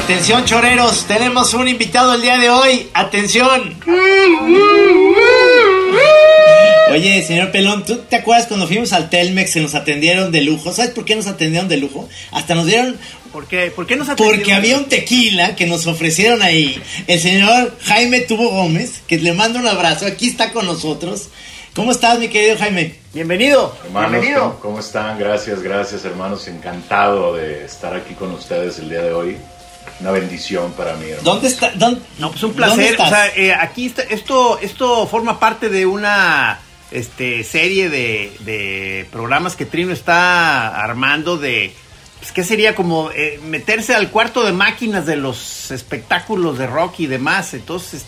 Atención, choreros, tenemos un invitado el día de hoy. Atención. Oye, señor Pelón, ¿tú te acuerdas cuando fuimos al Telmex se nos atendieron de lujo? ¿Sabes por qué nos atendieron de lujo? Hasta nos dieron... ¿Por qué? ¿Por qué nos atendieron? Porque había un tequila que nos ofrecieron ahí. El señor Jaime Tubo Gómez, que le mando un abrazo, aquí está con nosotros. ¿Cómo estás, mi querido Jaime? Bienvenido. Hermanos, bienvenido. ¿cómo están? Gracias, hermanos. Encantado de estar aquí con ustedes el día de hoy. Una bendición para mí, hermano. ¿Dónde está? No, pues un placer. O sea, aquí está, esto forma parte de una serie de programas que Trino está armando de... Pues, ¿qué sería? Como meterse al cuarto de máquinas de los espectáculos de rock y demás. Entonces,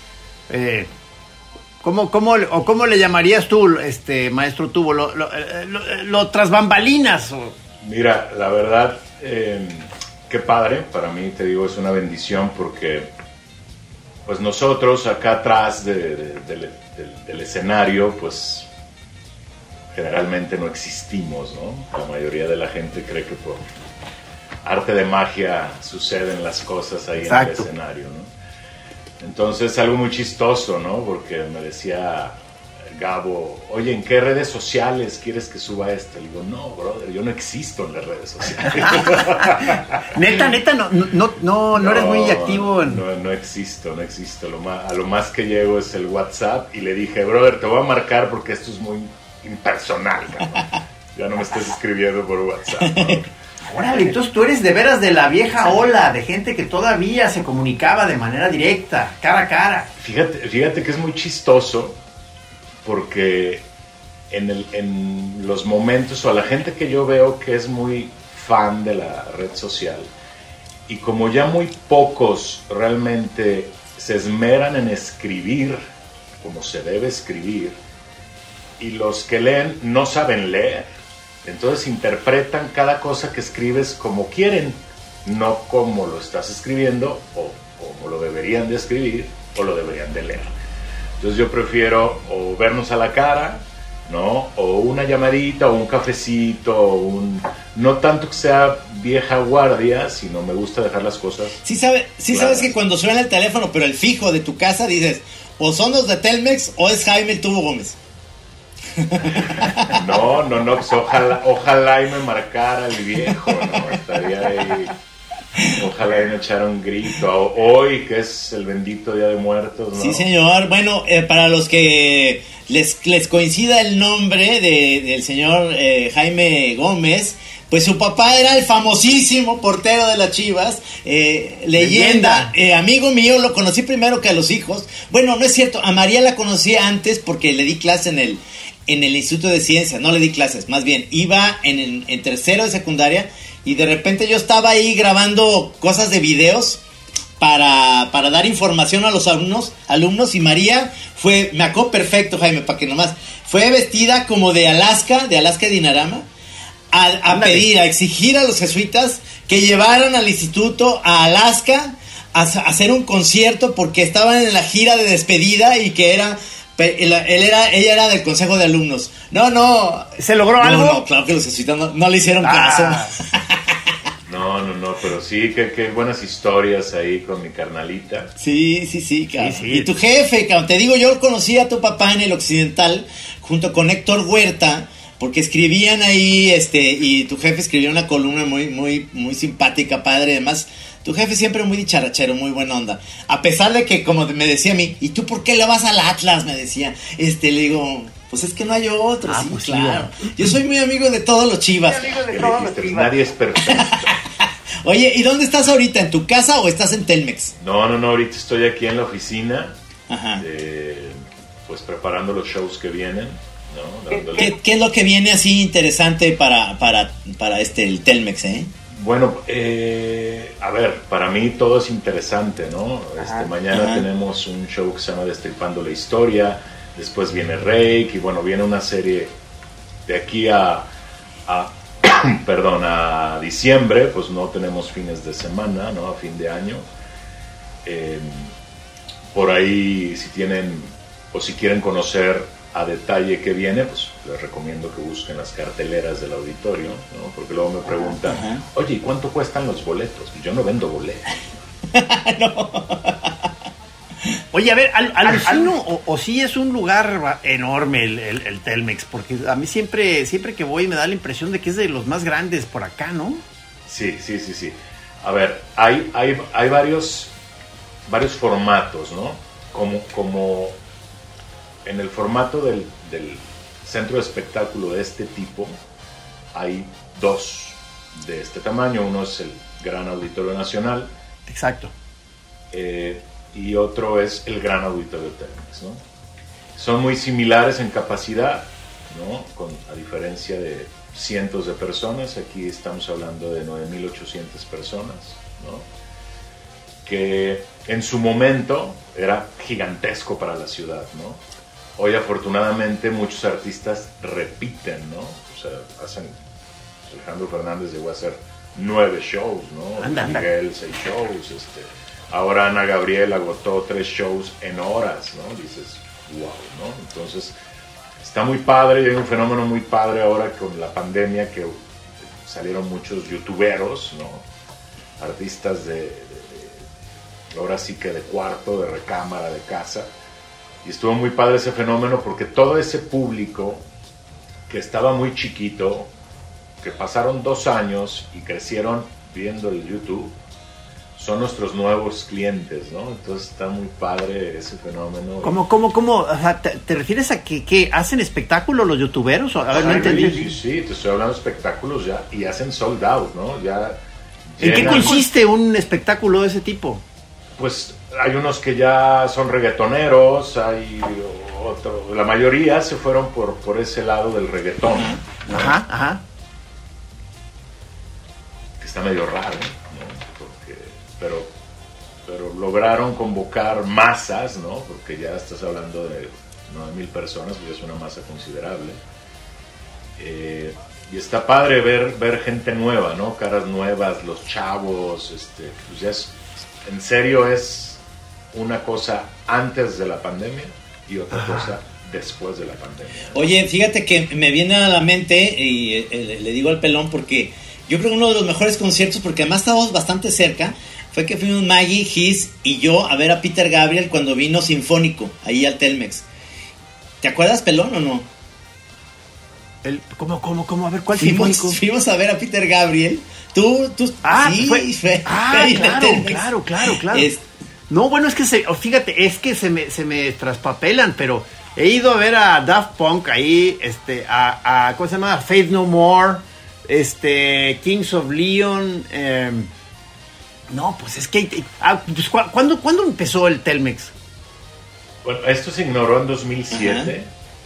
¿Cómo le llamarías tú, maestro Tubo? ¿Lo tras bambalinas? Mira, la verdad, qué padre. Para mí, te digo, es una bendición porque pues nosotros acá atrás del escenario, pues generalmente no existimos, ¿no? La mayoría de la gente cree que por arte de magia suceden las cosas ahí. Exacto. En el escenario, ¿no? Entonces, algo muy chistoso, ¿no? Porque me decía Gabo, oye, ¿en qué redes sociales quieres que suba esto? Le digo, no, brother, yo no existo en las redes sociales. Neta, no eres muy activo en... No existo. A lo más que llego es el WhatsApp y le dije, brother, te voy a marcar porque esto es muy impersonal, cabrón. Ya no me estés escribiendo por WhatsApp, ¿no? Órale, entonces tú eres de veras de la vieja ola, de gente que todavía se comunicaba de manera directa, cara a cara. Fíjate que es muy chistoso porque en los momentos o a la gente que yo veo que es muy fan de la red social y como ya muy pocos realmente se esmeran en escribir como se debe escribir y los que leen no saben leer. Entonces interpretan cada cosa que escribes como quieren, no como lo estás escribiendo o como lo deberían de escribir o lo deberían de leer. Entonces yo prefiero o vernos a la cara, ¿no? O una llamadita o un cafecito, no tanto que sea vieja guardia, sino me gusta dejar las cosas. Sí sabes que cuando suena el teléfono, pero el fijo de tu casa dices, o son los de Telmex o es Jaime Tubo Gómez. No, pues ojalá y me marcara el viejo, ¿no? Estaría ahí, ojalá y me echara un grito, hoy que es el bendito Día de Muertos, ¿no? Sí, señor, bueno, para los que les coincida el nombre del señor Jaime Gómez, pues su papá era el famosísimo portero de las Chivas, leyenda. Amigo mío, lo conocí primero que a los hijos. Bueno, no es cierto, a María la conocí antes porque le di clase en el Instituto de Ciencias, no le di clases, más bien, iba en tercero de secundaria y de repente yo estaba ahí grabando cosas de videos para dar información a los alumnos y María me acuerdo perfecto, Jaime, para que nomás, fue vestida como de Alaska Dinarama, a exigir a los jesuitas que llevaran al instituto a Alaska a hacer un concierto porque estaban en la gira de despedida y que ella era del consejo de alumnos. No. ¿Se logró algo? No, claro que los jesuitas no le hicieron caso. No, pero sí, qué buenas historias ahí con mi carnalita. Sí, cabrón. Sí. Y tu jefe, cabrón, te digo, yo conocí a tu papá en el Occidental junto con Héctor Huerta, porque escribían ahí, y tu jefe escribió una columna muy simpática, padre, además. Tu jefe siempre muy dicharachero, muy buena onda. A pesar de que, como me decía a mí, ¿y tú por qué le vas al Atlas? Me decía. Le digo, pues es que no hay otro. Sí, pues claro. Yo soy muy amigo de todos los Chivas. Nadie es perfecto. Oye, ¿y dónde estás ahorita? ¿En tu casa o estás en Telmex? No, ahorita estoy aquí en la oficina. Ajá. Pues preparando los shows que vienen, ¿no? ¿Qué es lo que viene así interesante para el Telmex, Bueno, a ver, para mí todo es interesante, ¿no? Mañana tenemos un show que se llama Destripando la Historia, después viene Reik y bueno, viene una serie de aquí a diciembre, pues no tenemos fines de semana, ¿no? A fin de año. Por ahí, si tienen o si quieren conocer a detalle que viene, pues les recomiendo que busquen las carteleras del auditorio, ¿no? Porque luego me preguntan, oye, ¿y cuánto cuestan los boletos? Pues yo no vendo boletos. No. Oye, a ver, alucino o sí es un lugar enorme el Telmex, porque a mí siempre que voy me da la impresión de que es de los más grandes por acá, ¿no? Sí. A ver, hay varios formatos, ¿no? Como en el formato del centro de espectáculo de este tipo, hay dos de este tamaño. Uno es el Gran Auditorio Nacional. Exacto. Y otro es el Gran Auditorio Telmex, ¿no? Son muy similares en capacidad, ¿no? A diferencia de cientos de personas, aquí estamos hablando de 9,800 personas, ¿no? Que en su momento era gigantesco para la ciudad, ¿no? Hoy afortunadamente muchos artistas repiten, ¿no? O sea, Alejandro Fernández llegó a hacer 9 shows, ¿no? Miguel 6 shows, ahora Ana Gabriel agotó 3 shows en horas, ¿no? Dices, wow, ¿no? Entonces, está muy padre, y hay un fenómeno muy padre ahora con la pandemia, que salieron muchos youtuberos, ¿no? Artistas ahora sí que de cuarto, de recámara, de casa. Y estuvo muy padre ese fenómeno porque todo ese público que estaba muy chiquito, que pasaron 2 años y crecieron viendo el YouTube, son nuestros nuevos clientes, ¿no? Entonces está muy padre ese fenómeno. ¿Cómo? O sea, ¿te refieres a que hacen espectáculos los youtuberos? A ver, no entendí. Sí, te estoy hablando de espectáculos ya, y hacen sold out, ¿no? Ya ¿En qué consiste un espectáculo de ese tipo? Pues hay unos que ya son reggaetoneros, hay otro, la mayoría se fueron por ese lado del reggaetón. Ajá. Que está medio raro, ¿no? Pero lograron convocar masas, ¿no? Porque ya estás hablando de 9,000 personas, que es una masa considerable. Y está padre ver gente nueva, ¿no? Caras nuevas, los chavos, pues ya en serio es una cosa antes de la pandemia y otra cosa después de la pandemia. Oye, fíjate que me viene a la mente, y le digo al pelón, porque yo creo que uno de los mejores conciertos, porque además estábamos bastante cerca, fue que fuimos Maggie, Giz y yo a ver a Peter Gabriel cuando vino Sinfónico, ahí al Telmex. ¿Te acuerdas, pelón, o no? ¿Cómo? A ver, ¿cuál Sinfónico? Fuimos a ver a Peter Gabriel. Tú. Claro. No, bueno, es que fíjate, es que se me traspapelan, pero he ido a ver a Daft Punk ahí, a ¿cómo se llama? Faith No More, Kings of Leon, no, pues es que pues, ¿cuándo empezó el Telmex? Bueno, esto se ignoró en 2007.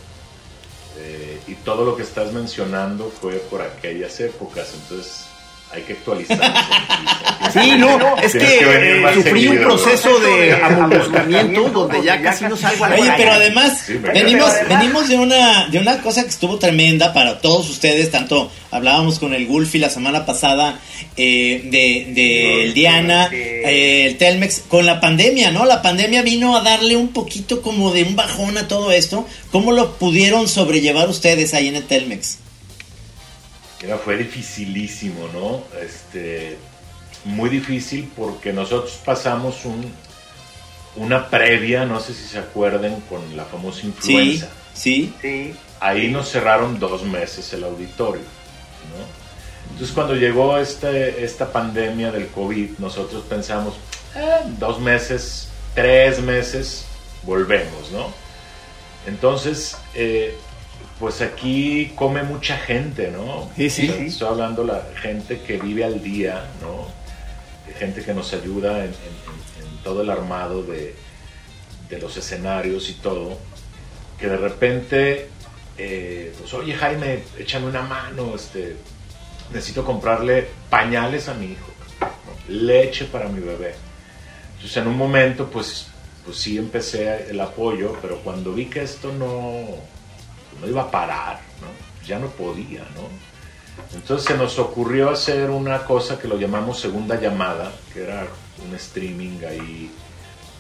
Y todo lo que estás mencionando fue por aquellas épocas, entonces hay que actualizarse. Sí, no, es que sufrí un proceso de amoluscamiento donde ya casi no salgo a la Oye, pero además venimos de una cosa que estuvo tremenda para todos ustedes, tanto hablábamos con el Gulfi la semana pasada de Diana, el Telmex, con la pandemia, ¿no? La pandemia vino a darle un poquito como de un bajón a todo esto. ¿Cómo lo pudieron sobrellevar ustedes ahí en el Telmex? Fue dificilísimo, ¿no? Muy difícil porque nosotros pasamos una previa, no sé si se acuerdan, con la famosa influenza. Sí. Ahí nos cerraron 2 meses el auditorio, ¿no? Entonces cuando llegó esta pandemia del COVID, nosotros pensamos, 2 meses, 3 meses, volvemos, ¿no? Entonces, pues aquí come mucha gente, ¿no? Sí. Estoy hablando de la gente que vive al día, ¿no? Gente que nos ayuda en todo el armado de los escenarios y todo, que de repente, pues, oye Jaime, échame una mano, necesito comprarle pañales a mi hijo, ¿no? Leche para mi bebé. Entonces en un momento, pues sí empecé el apoyo, pero cuando vi que esto no iba a parar, ¿no? Ya no podía, ¿no? Entonces se nos ocurrió hacer una cosa que lo llamamos segunda llamada, que era un streaming ahí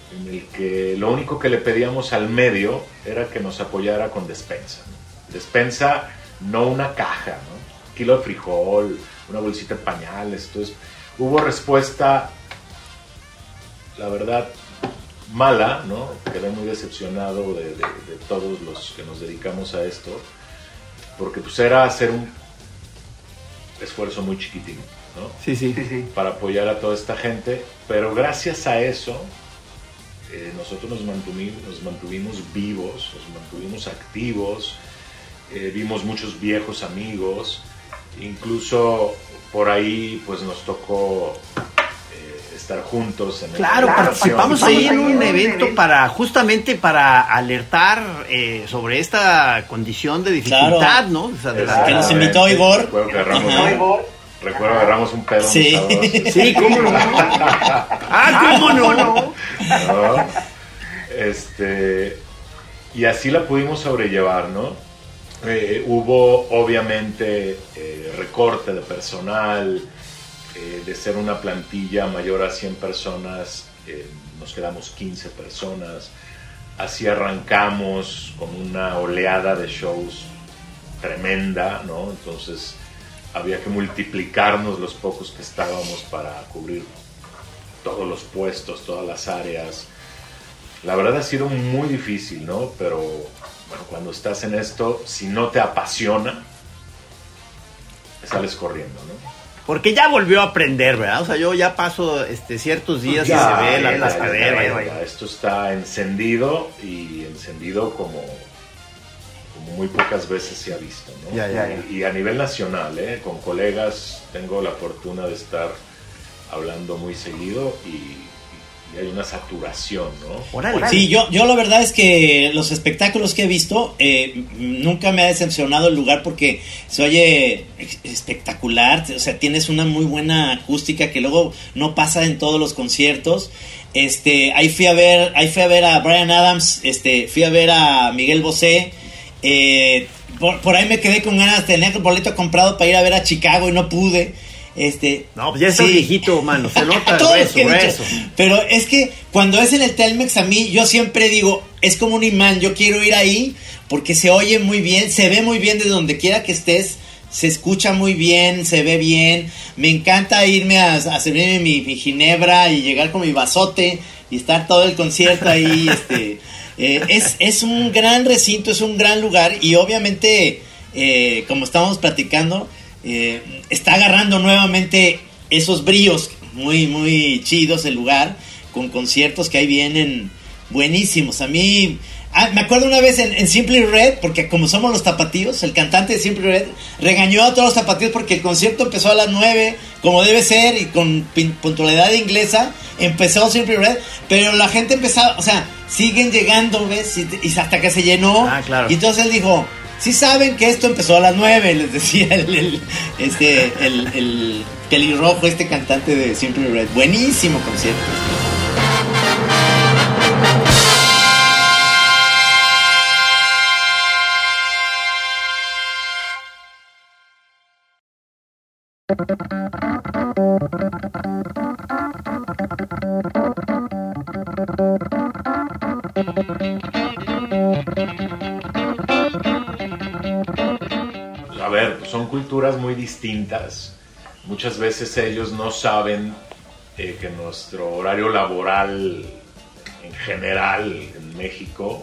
en el que lo único que le pedíamos al medio era que nos apoyara con despensa, ¿no? Despensa, no una caja, ¿no? Un kilo de frijol, una bolsita de pañales. Entonces hubo respuesta, la verdad, mala, ¿no? Quedé muy decepcionado de todos los que nos dedicamos a esto, porque pues era hacer un esfuerzo muy chiquitín, ¿no? Sí. Para apoyar a toda esta gente, pero gracias a eso nosotros nos mantuvimos vivos, nos mantuvimos activos, vimos muchos viejos amigos, incluso por ahí pues nos tocó estar juntos en participamos ahí en un evento justamente para alertar sobre esta condición de dificultad, ¿no? O sea, que nos invitó Igor. Recuerdo que agarramos un pedo. Sí. Sí, ¿cómo no? ¿Cómo no? Y así la pudimos sobrellevar, ¿no? Hubo obviamente recorte de personal, de ser una plantilla mayor a 100 personas, nos quedamos 15 personas. Así arrancamos con una oleada de shows tremenda, ¿no? Entonces había que multiplicarnos los pocos que estábamos para cubrir todos los puestos, todas las áreas. La verdad ha sido muy difícil, ¿no? Pero bueno, cuando estás en esto, si no te apasiona, sales corriendo, ¿no? Porque ya volvió a aprender, ¿verdad? O sea, yo ya paso ciertos días y se ve la atascadera. Esto está encendido, y encendido como muy pocas veces se ha visto, ¿no? Y a nivel nacional, con colegas tengo la fortuna de estar hablando muy seguido y hay una saturación, ¿no? Órale. Sí, yo la verdad es que los espectáculos que he visto, nunca me ha decepcionado el lugar porque se oye espectacular, o sea, tienes una muy buena acústica que luego no pasa en todos los conciertos. Ahí fui a ver a Bryan Adams, fui a ver a Miguel Bosé. Por ahí me quedé con ganas, tenía el boleto comprado para ir a ver a Chicago y no pude. No, pues ya estás viejito, mano, se nota eso. Pero es que cuando es en el Telmex, a mí, yo siempre digo, es como un imán, yo quiero ir ahí porque se oye muy bien, se ve muy bien de donde quiera que estés, se escucha muy bien, se ve bien. Me encanta irme a servirme mi ginebra y llegar con mi vasote y estar todo el concierto ahí. Es un gran recinto, es un gran lugar y obviamente, como estábamos platicando, está agarrando nuevamente esos bríos muy, muy chidos el lugar, con conciertos que ahí vienen buenísimos. A mí, me acuerdo una vez en Simply Red, porque como somos los tapatíos, el cantante de Simply Red regañó a todos los tapatíos porque el concierto empezó a las 9, como debe ser, y con puntualidad inglesa, empezó Simply Red, pero la gente empezaba, o sea, siguen llegando, ¿ves? Y hasta que se llenó. Claro. Y entonces él dijo, sí saben que esto empezó a las 9, les decía el pelirrojo, cantante de Simply Red. Buenísimo concierto. A ver, son culturas muy distintas. Muchas veces ellos no saben que nuestro horario laboral en general en México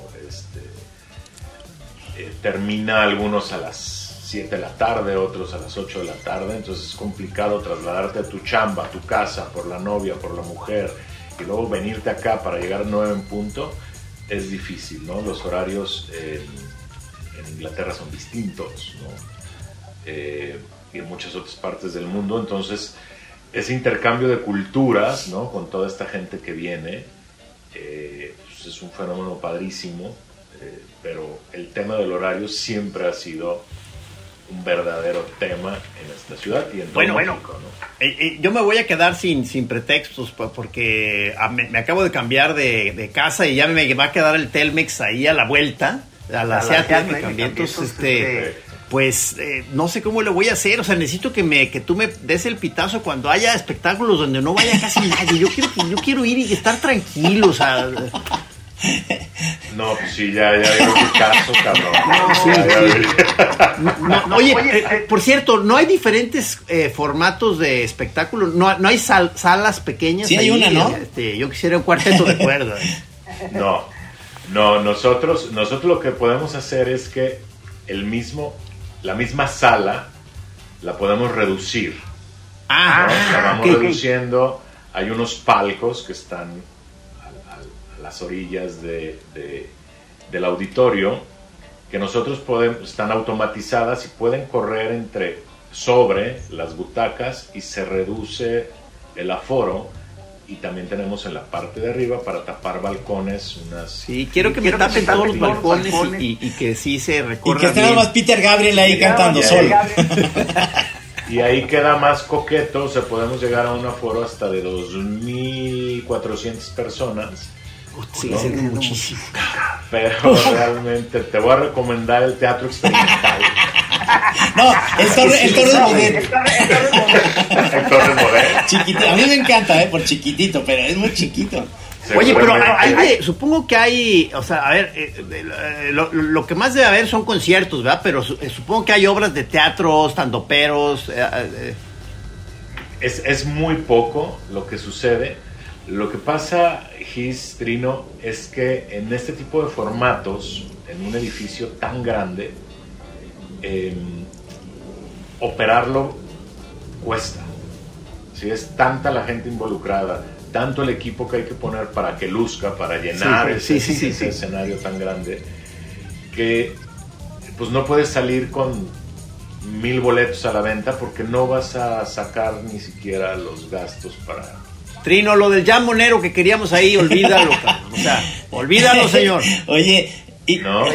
termina algunos a las 7 de la tarde, otros a las 8 de la tarde, entonces es complicado trasladarte a tu chamba, a tu casa, por la novia, por la mujer, y luego venirte acá para llegar a 9 en punto, es difícil, ¿no? Los horarios en Inglaterra son distintos, ¿no? Y en muchas otras partes del mundo, entonces ese intercambio de culturas, ¿no? Con toda esta gente que viene, pues es un fenómeno padrísimo, pero el tema del horario siempre ha sido un verdadero tema en esta ciudad y en todo México, ¿no? Yo me voy a quedar sin pretextos porque me acabo de cambiar de casa y ya me va a quedar el Telmex ahí a la vuelta, a la Seattle, me cambié, entonces pues no sé cómo lo voy a hacer. O sea, necesito que tú me des el pitazo cuando haya espectáculos donde no vaya casi nadie. Yo quiero ir y estar tranquilo, o sea. No, pues sí, ya digo tu caso, cabrón. No, oye, por cierto, ¿no hay diferentes formatos de espectáculo? ¿No hay salas pequeñas? Sí, hay una, ¿no? Yo quisiera un cuarteto de cuerdas. No, nosotros lo que podemos hacer es que la misma sala la podemos reducir. ¿no? La vamos reduciendo. Hay unos palcos que están las orillas del auditorio, que nosotros están automatizadas y pueden correr sobre las butacas y se reduce el aforo. Y también tenemos en la parte de arriba para tapar balcones Sí, quiero que me tapen todos los balcones y que sí se recorra. Y que esté más Peter Gabriel ahí cantando solo. Y ahí queda más coqueto, o sea, podemos llegar a un aforo hasta de 2,400 personas. Sigue siendo muchísimo. Pero realmente te voy a recomendar el teatro experimental. No, el Torres Bodet. El Torres Bodet. Chiquitito. A mí me encanta, por chiquitito, pero es muy chiquito. Oye, pero supongo que hay, o sea, a ver, lo que más debe haber son conciertos, ¿verdad? Pero supongo que hay obras de teatro, standuperos. Es muy poco lo que sucede. Lo que pasa, Trino, es que en este tipo de formatos, en un edificio tan grande, operarlo cuesta. ¿Sí? Es tanta la gente involucrada, tanto el equipo que hay que poner para que luzca, para llenar ese escenario tan grande, que pues no puedes salir con 1,000 boletos a la venta porque no vas a sacar ni siquiera los gastos para... Trino, lo del Jan Monero que queríamos ahí, olvídalo, o sea, olvídalo, señor. Oye, no,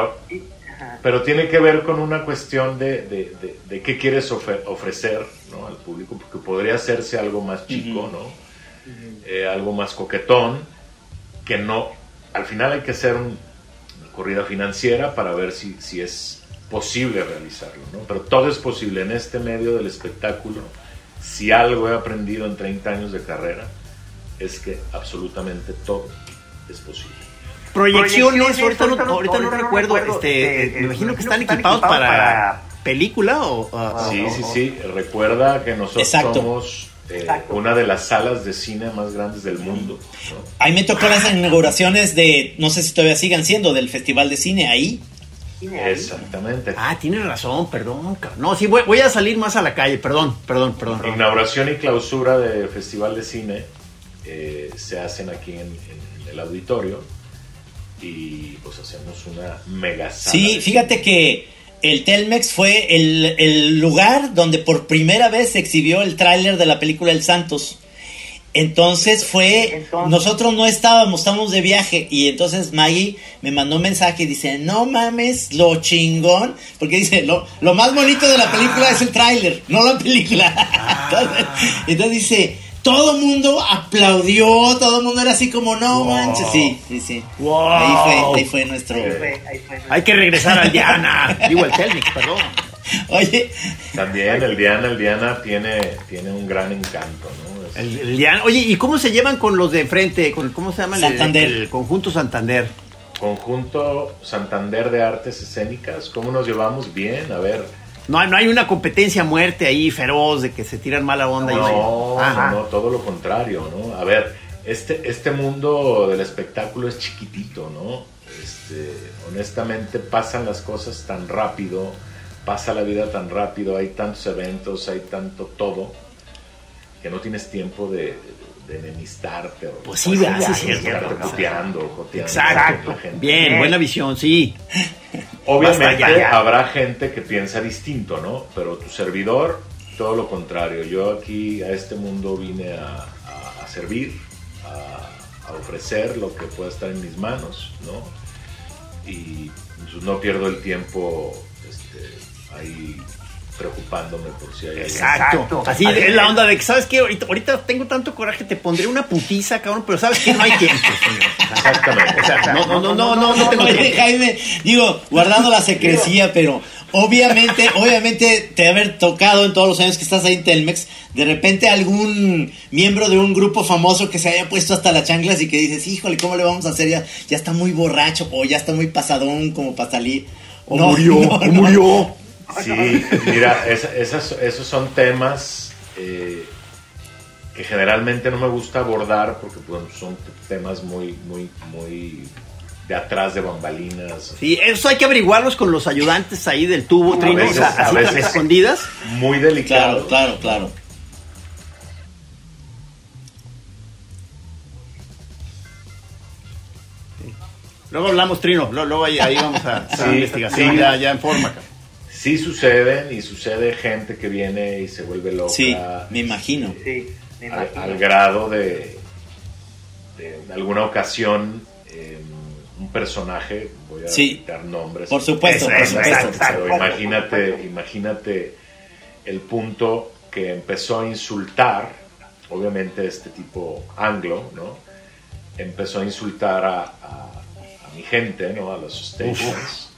pero tiene que ver con una cuestión de qué quieres ofrecer, ¿no? Al público, porque podría hacerse algo más chico, ¿no? Algo más coquetón, que no, al final hay que hacer una corrida financiera para ver si es posible realizarlo, ¿no? Pero todo es posible en este medio del espectáculo. Si algo he aprendido en 30 años de carrera, es que absolutamente todo es posible. Proyecciones, ahorita no recuerdo, me imagino que están equipados para película o... Sí, recuerda que nosotros somos una de las salas de cine más grandes del mundo, ¿no? Ahí me tocó las inauguraciones no sé si todavía sigan siendo, del Festival de Cine, ahí. Exactamente. Tienes razón, perdón. No, sí, voy a salir más a la calle, perdón. Inauguración y clausura del Festival de Cine se hacen aquí en el auditorio y pues hacemos una mega sala. Sí, fíjate que el Telmex fue el lugar donde por primera vez se exhibió el tráiler de la película El Santos. Entonces nosotros no estábamos de viaje y entonces Maggie me mandó un mensaje y dice, no mames, lo chingón, porque dice, lo más bonito de la película es el tráiler, no la película. Entonces dice, todo el mundo aplaudió, todo el mundo era así como, no manches, sí. Wow. Ahí fue nuestro... Hay que regresar al Diana, digo el Telmex, perdón. Oye, también el Diana tiene un gran encanto, ¿no? El Diana. Oye, ¿y cómo se llevan con los de enfrente? ¿Cómo se llama? Santander. El Conjunto Santander. Conjunto Santander de Artes Escénicas, ¿cómo nos llevamos? Bien, a ver. No hay una competencia a muerte ahí feroz de que se tiran mala onda. No, todo lo contrario, ¿no? A ver, este mundo del espectáculo es chiquitito, ¿no? Honestamente pasan las cosas tan rápido, pasa la vida tan rápido, hay tantos eventos, hay tanto todo, que no tienes tiempo de enemistarte. Pues sí, es cierto. Estarte joteando. Exacto. Bien, buena visión, sí. Obviamente habrá gente que piensa distinto, ¿no? Pero tu servidor, todo lo contrario. Yo aquí a este mundo vine a servir, a ofrecer lo que pueda estar en mis manos, ¿no? Y pues, no pierdo el tiempo ahí preocupándome por si hay... Exacto. Así es la onda de que, ¿sabes qué? Ahorita tengo tanto coraje, te pondré una putiza, cabrón, pero ¿sabes qué? No hay tiempo, señor. Exactamente. O sea, no tengo tiempo. Jaime, digo, guardando la secrecía, pero Obviamente te haber tocado en todos los años que estás ahí en Telmex, de repente algún miembro de un grupo famoso que se haya puesto hasta las chanclas y que dices, híjole, ¿cómo le vamos a hacer? Ya está muy borracho o ya está muy pasadón como para salir. Murió. Sí, mira, esos son temas que generalmente no me gusta abordar porque pues, son temas muy de atrás de bambalinas. Sí, eso hay que averiguarlos con los ayudantes ahí del tubo, Trino, a veces escondidas. Muy delicado. Claro. Sí. Luego hablamos, Trino, luego ahí vamos a hacer la investigación ya en forma. Sí sucede gente que viene y se vuelve loca. Sí, me imagino. Sí, me imagino. Al grado de en alguna ocasión un personaje, voy a citar nombres. Por supuesto. Pero imagínate el punto que empezó a insultar, obviamente este tipo anglo, ¿no? Empezó a insultar a mi gente, ¿no? A los stations.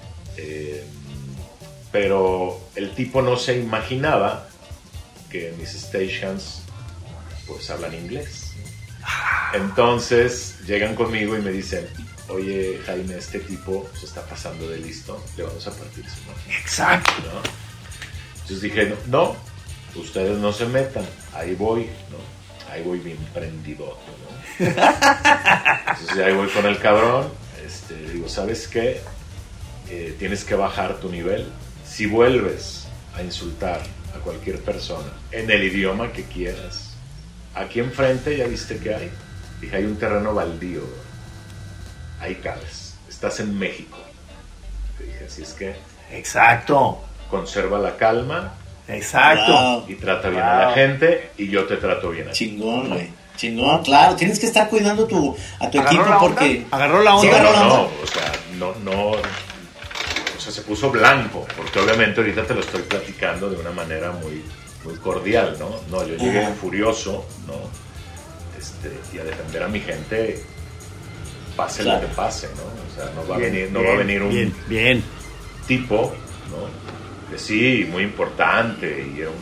Pero el tipo no se imaginaba que mis stations pues hablan inglés. Entonces llegan conmigo y me dicen, oye Jaime, este tipo se está pasando de listo, le vamos a partir su madre. Exacto. ¿No? Entonces dije, no, ustedes no se metan, ahí voy, ¿no? Ahí voy bien prendido, ¿no? Entonces ahí voy con el cabrón, digo, ¿sabes qué? Tienes que bajar tu nivel. Si vuelves a insultar a cualquier persona en el idioma que quieras, aquí enfrente ya viste que hay. Dije, hay un terreno baldío, ahí cabes, estás en México. Dije, así es que... Exacto. Conserva la calma. Exacto. Wow. Y trata bien a la gente y yo te trato bien a ti. Chingón, güey. Chingón, claro. Tienes que estar cuidando a tu equipo porque... Agarró la onda. Sí, agarró la onda. O sea, no... O sea, se puso blanco, porque obviamente ahorita te lo estoy platicando de una manera muy cordial, ¿no? No, yo llegué furioso, ¿no? Y a defender a mi gente, pase lo que pase, ¿no? O sea, no va a venir un tipo, ¿no? Que sí, muy importante, y era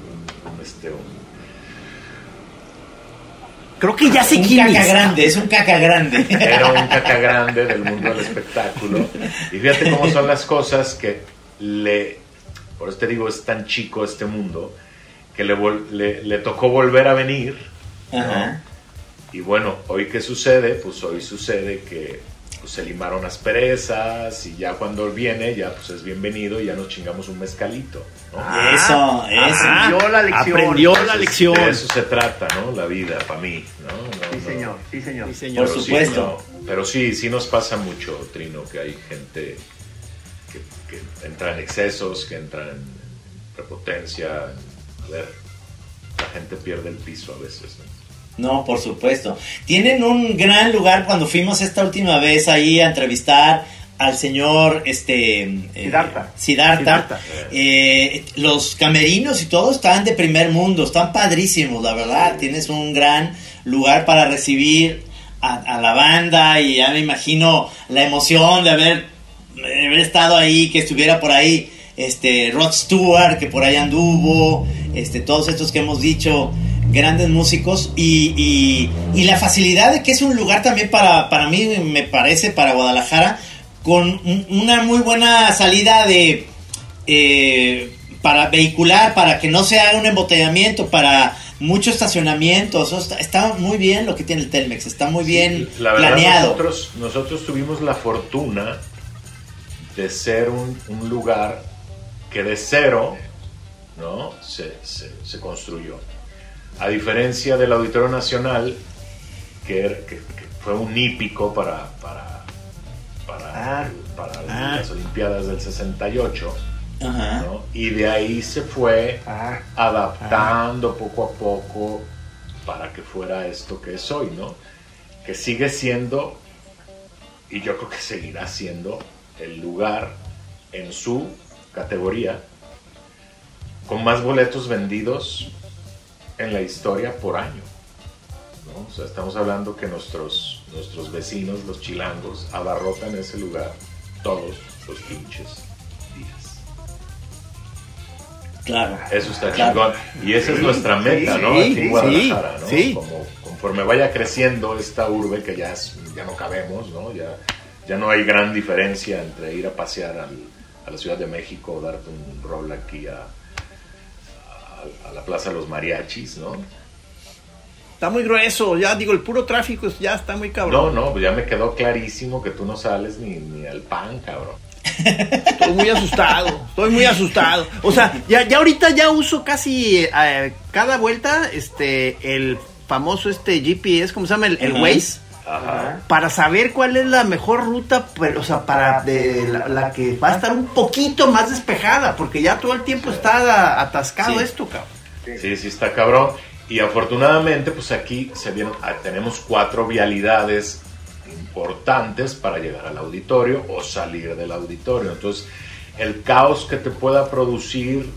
creo que ya sé un quién caca grande, es un caca grande. Era un caca grande del mundo del espectáculo. Y fíjate cómo son las cosas que por eso te digo, es tan chico este mundo, que le tocó volver a venir, ¿no? Ajá. Y bueno, hoy ¿qué sucede? Pues hoy sucede que pues, se limaron las perezas y ya cuando viene, ya pues es bienvenido y ya nos chingamos un mezcalito, ¿no? Eso. Aprendió la lección. De eso se trata, ¿no? La vida, para mí, ¿no? Sí, señor. Por supuesto. Pero sí nos pasa mucho, Trino, que hay gente que entra en excesos, que entra en prepotencia. A ver, la gente pierde el piso a veces, ¿no? No, por supuesto. Tienen un gran lugar cuando fuimos esta última vez ahí a entrevistar al señor Siddhartha. Los camerinos y todo están de primer mundo, están padrísimos, la verdad. Tienes un gran lugar para recibir a la banda y ya me imagino la emoción de haber estado ahí, que estuviera por ahí Rod Stewart, que por ahí anduvo, todos estos que hemos dicho, grandes músicos y la facilidad de que es un lugar también para mí, me parece, para Guadalajara, con una muy buena salida para vehicular, para que no se haga un embotellamiento, para mucho estacionamiento. Está muy bien lo que tiene el Telmex, está muy bien la verdad, planeado. Nosotros tuvimos la fortuna de ser un lugar que de cero, ¿no? se construyó. A diferencia del Auditorio Nacional, que fue un hípico para las Olimpiadas del 68, ¿no? Y de ahí se fue adaptando poco a poco para que fuera esto que es hoy, ¿no? Que sigue siendo, y yo creo que seguirá siendo, el lugar en su categoría con más boletos vendidos en la historia por año, ¿no? O sea, estamos hablando que nuestros vecinos, los chilangos, abarrotan ese lugar todos los pinches días. Claro. Eso está chingón. Y esa es nuestra meta, ¿no? Aquí en Guadalajara, ¿no? Sí. Como conforme vaya creciendo esta urbe que ya no cabemos, ¿no? Ya no hay gran diferencia entre ir a pasear a la Ciudad de México o darte un rol aquí a la Plaza de los Mariachis, ¿no? Está muy grueso, ya digo, el puro tráfico ya está muy cabrón. No, pues ya me quedó clarísimo que tú no sales ni al pan, cabrón. Estoy muy asustado. O sea, ya ahorita ya uso casi cada vuelta el famoso GPS, ¿cómo se llama? El Waze. Ajá. Para saber cuál es la mejor ruta, pero, o sea, para la que va a estar un poquito más despejada, porque ya todo el tiempo está atascado esto, cabrón. Sí, está cabrón. Y afortunadamente, pues aquí tenemos 4 vialidades importantes para llegar al auditorio o salir del auditorio. Entonces, el caos que te pueda producir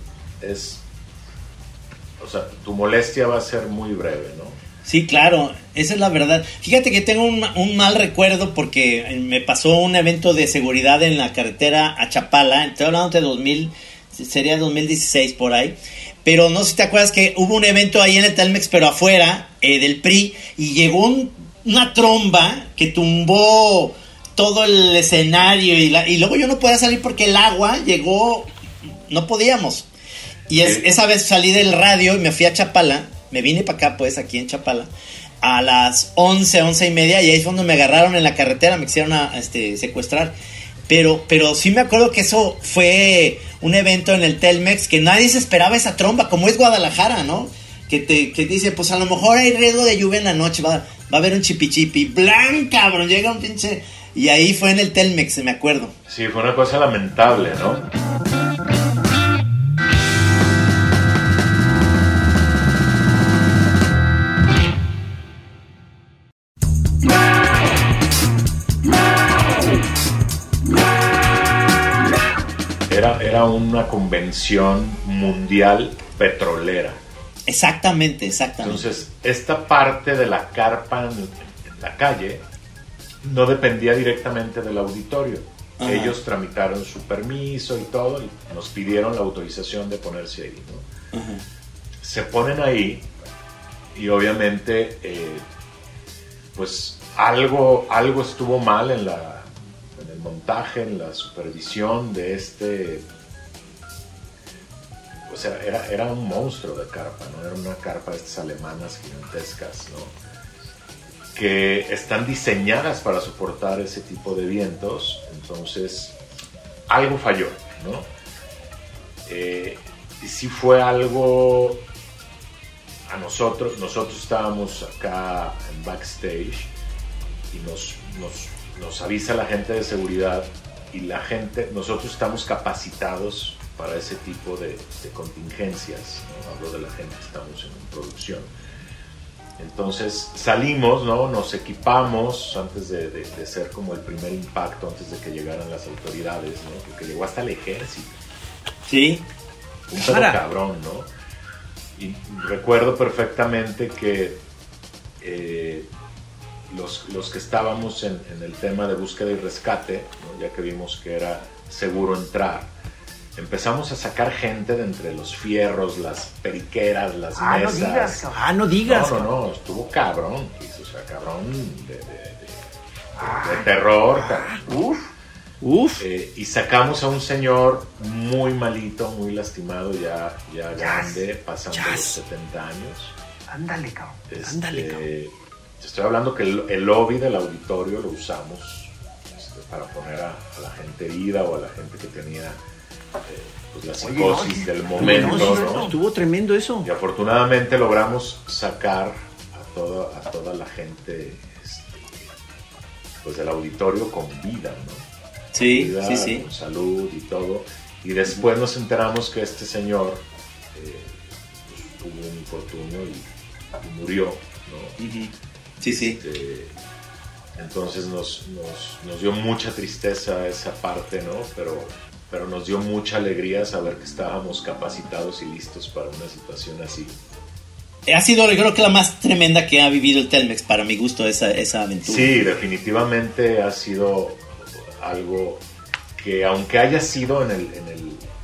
tu molestia va a ser muy breve, ¿no? Sí, claro, esa es la verdad. Fíjate que tengo un mal recuerdo porque me pasó un evento de seguridad en la carretera a Chapala, estoy hablando de sería 2016 por ahí, pero no sé si te acuerdas que hubo un evento ahí en el Telmex, pero afuera del PRI, y llegó una tromba que tumbó todo el escenario y luego yo no podía salir porque el agua llegó, no podíamos. Y esa vez salí del radio y me fui a Chapala. Me vine para acá, pues, aquí en Chapala, a las 11:30, y ahí fue donde me agarraron en la carretera, me quisieron secuestrar. Pero sí me acuerdo que eso fue un evento en el Telmex, que nadie se esperaba esa tromba, como es Guadalajara, ¿no? Que dice, pues a lo mejor hay riesgo de lluvia en la noche, va a haber un chipichipi. ¡Blan, cabrón! Llega un pinche... Y ahí fue en el Telmex, me acuerdo. Sí, fue una cosa lamentable, ¿no? Era una convención mundial petrolera. Exactamente. Entonces, esta parte de la carpa en la calle no dependía directamente del auditorio. Ajá. Ellos tramitaron su permiso y todo, y nos pidieron la autorización de ponerse ahí, ¿no? Ajá. Se ponen ahí y obviamente pues algo estuvo mal en el montaje, en la supervisión de o sea, era un monstruo de carpa, ¿no? Era una carpa de estas alemanas gigantescas, ¿no? Que están diseñadas para soportar ese tipo de vientos. Entonces, algo falló, ¿no? Y sí fue algo... Nosotros estábamos acá en backstage y nos avisa la gente de seguridad, y nosotros estamos capacitados para ese tipo de contingencias, ¿no? Hablo de la gente que estamos en producción. Entonces salimos, ¿no? Nos equipamos antes de ser como el primer impacto, antes de que llegaran las autoridades, ¿no? Porque llegó hasta el ejército. Sí. Un pedo cabrón, ¿no? Y recuerdo perfectamente que los que estábamos en el tema de búsqueda y rescate, ¿no? Ya que vimos que era seguro entrar, empezamos a sacar gente de entre los fierros, las periqueras, las mesas. No digas. No, estuvo cabrón, o sea, cabrón de terror. Uf. Y sacamos a un señor muy malito, muy lastimado, ya grande, pasando los 70 años. Ándale, cabrón. Te estoy hablando que el lobby del auditorio lo usamos para poner a la gente herida o a la gente que tenía pues la psicosis del momento, ¿no? Estuvo tremendo eso. Y afortunadamente logramos sacar a toda la gente pues del auditorio con vida, ¿no? Sí, vida, sí. Con salud y todo. Y después nos enteramos que este señor pues, tuvo un infortunio y murió, ¿no? Uh-huh. Sí. Entonces nos dio mucha tristeza esa parte, ¿no? Pero nos dio mucha alegría saber que estábamos capacitados y listos para una situación así. Ha sido, yo creo que la más tremenda que ha vivido el Telmex, para mi gusto, esa aventura. Sí, definitivamente ha sido algo que, aunque haya sido en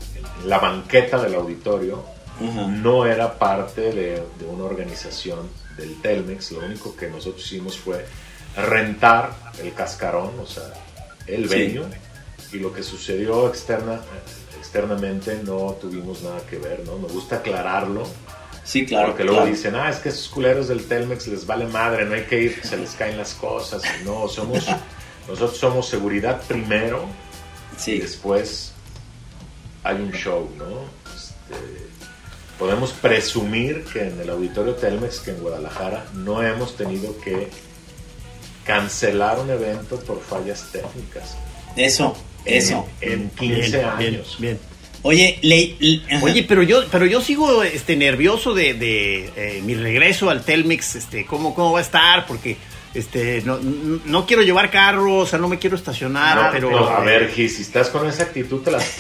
la banqueta del auditorio no era parte de una organización del Telmex. Lo único que nosotros hicimos fue rentar el cascarón, o sea, el venue, y lo que sucedió externamente no tuvimos nada que ver, ¿no? Me gusta aclararlo. Sí, claro. Porque luego dicen, es que esos culeros del Telmex les vale madre, no hay que ir, se les caen las cosas. No, nosotros somos seguridad primero, y después hay un show, ¿no? Podemos presumir que en el Auditorio Telmex, que en Guadalajara, no hemos tenido que cancelar un evento por fallas técnicas. Eso. En 15 años. Bien. Oye, pero yo sigo nervioso de mi regreso al Telmex, cómo va a estar, porque no quiero llevar carro, o sea, no me quiero estacionar, a ver, Gis, si estás con esa actitud te las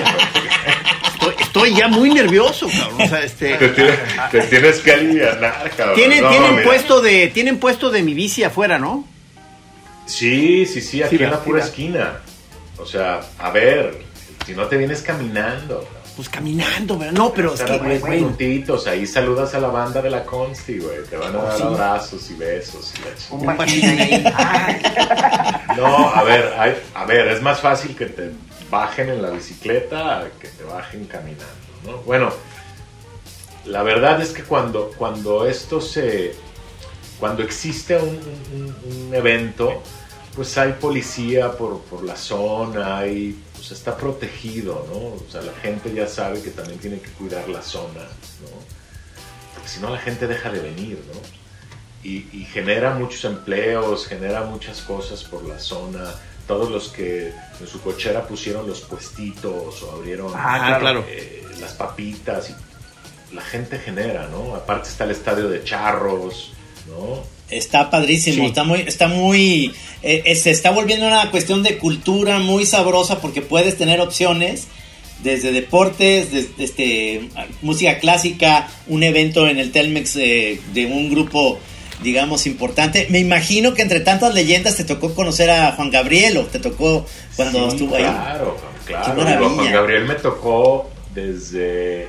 estoy ya muy nervioso, cabrón. O sea, te tienes que alivianar, cabrón. Tienen puesto de mi bici afuera, ¿no? Sí, aquí en la pura esquina. O sea, a ver, si no te vienes caminando. Pues caminando, ¿verdad? No, pero es que... minutitos, ahí saludas a la banda de la Consti, güey. Te van a dar abrazos y besos. Un patín ahí. No, a ver, es más fácil que te bajen en la bicicleta que te bajen caminando, ¿no? Bueno, la verdad es que cuando existe un evento, pues hay policía por la zona, pues está protegido, ¿no? O sea, la gente ya sabe que también tiene que cuidar la zona, ¿no? Porque si no la gente deja de venir, ¿no? Y genera muchos empleos, genera muchas cosas por la zona. Todos los que en su cochera pusieron los puestitos o abrieron las papitas, y la gente genera, ¿no? Aparte está el estadio de charros, ¿no? Está padrísimo, sí. Se está volviendo una cuestión de cultura muy sabrosa, porque puedes tener opciones desde deportes, desde música clásica, un evento en el Telmex de un grupo, digamos, importante. Me imagino que entre tantas leyendas te tocó conocer a Juan Gabriel, o te tocó cuando estuvo ahí. Claro. Juan Gabriel me tocó desde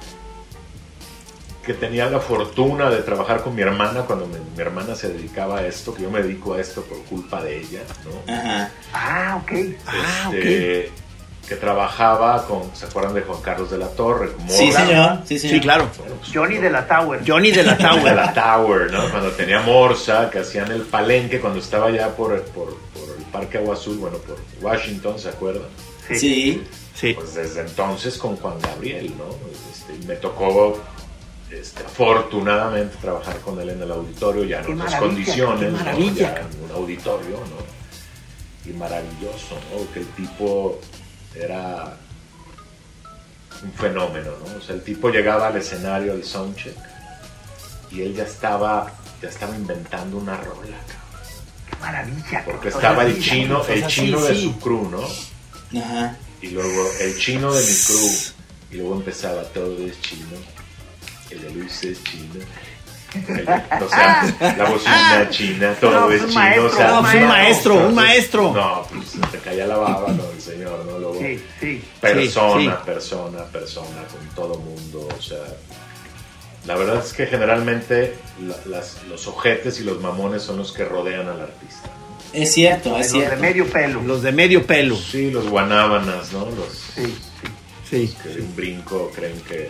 que tenía la fortuna de trabajar con mi hermana cuando mi hermana se dedicaba a esto, que yo me dedico a esto por culpa de ella, ¿no? Ajá. Ok. Que trabajaba con, ¿se acuerdan de Juan Carlos de la Torre? Sí, señor. Sí, claro. Bueno, pues, Johnny de la Tower. De la Tower, ¿no? Cuando tenía Morsa, que hacían el palenque cuando estaba ya por el Parque Agua Azul, bueno, por Washington, ¿se acuerdan? Sí. Pues desde entonces con Juan Gabriel, ¿no? Me tocó afortunadamente trabajar con él en el auditorio, ya en otras condiciones, ¿no? Ya en un auditorio, ¿no? Y maravilloso, ¿no? Que el tipo era un fenómeno, ¿no? O sea, el tipo llegaba al escenario, al soundcheck, y él ya estaba inventando una rola, cabrón. ¡Qué maravilla! Porque estaba el chino de su crew, ¿no? Ajá. Y luego el chino de mi crew, y luego empezaba todo es chino. El de Luis es chino, o sea, la bocina china, todo es chino, o sea, un maestro. No, pues te caía la baba, ¿no? El señor, ¿no? Luego, sí. persona, con todo mundo, o sea, la verdad es que generalmente los ojetes y los mamones son los que rodean al artista, ¿no? Es cierto. Los de medio pelo. Los de medio pelo. Sí, los guanábanas, ¿no? Sí. Que de un brinco creen que